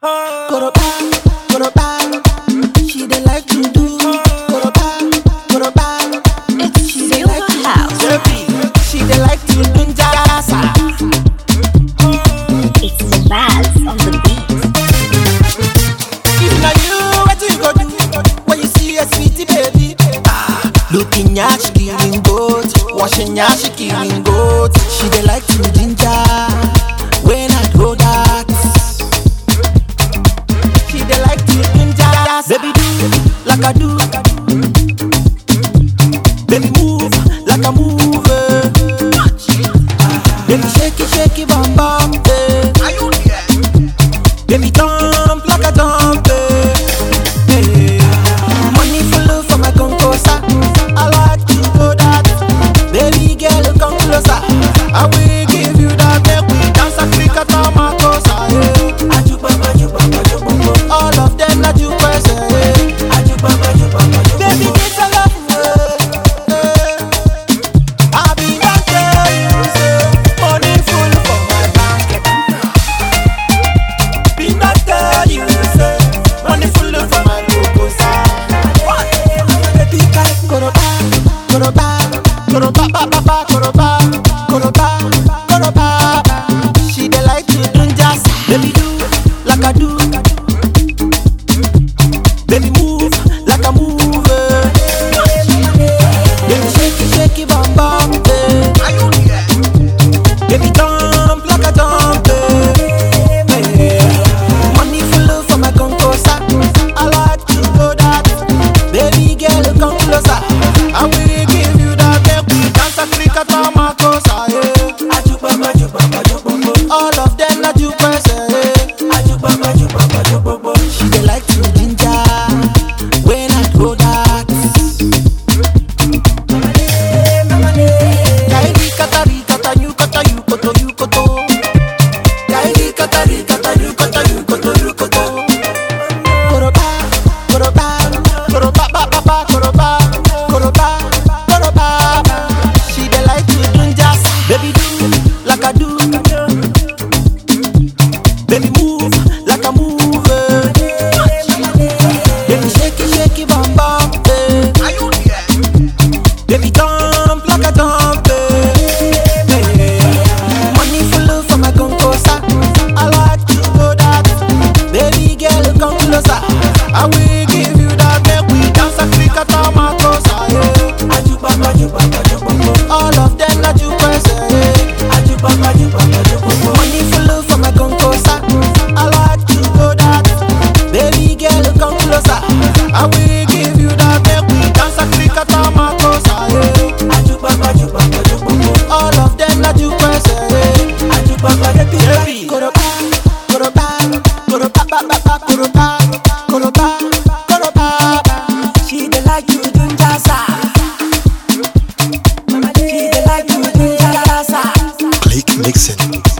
Koroba, koroba, she dey like to do. Koroba, koroba, she dey like to do. She dey like to do jasa. It's the vibes on the beat. If na you, what you go do when you see a sweetie baby? Looking at she killing goat, washing at she killing goat. She dey like to ginger when I go that. She dey like to ginger, baby do like I do, baby move like I move. Baby shake it, bam bam. Baby dump like I dump. Money full for my concosa. I like to go that. Baby girl, come closer. I will give you that. Make we dance Africa to my cosa. All of them like you person. Baby, this I love you. I be not tell you, say, money full for my bank. Be not tell you, say, money full for my concosa. Koroba, koroba, koroba, ba, koroba, koroba, koroba. She dey like to do just, baby do like I do, baby move like I move. Baby shake it, bam bam. Baby dump like I dump. Money full for my concosa. I like to go that. Baby girl, come closer. I will give you that. Make we dance Africa to my cosa. All of them like you person. She dey like to ginger when I go that. Kairi kata you kata you koto. Kairi kata you koto. Koroba, koroba, koroba, koroba. She dey like to do just, baby do like I do, baby move like I move. Baby shake it, bam bam. Baby dump like I dump. Money full for my concosa. I like to go that. Baby girl, come closer. I will give you that. Make we dance Africa to my cosa. All of them like you person. Money full for my concosa. I like to go that. Baby girl, come closer. I will give you that. Make we dance Africa to my cosa. All of them like you person. Koroba, koroba, koroba. She dey like you do jasa. She dey like you do jasa. Click Mixing.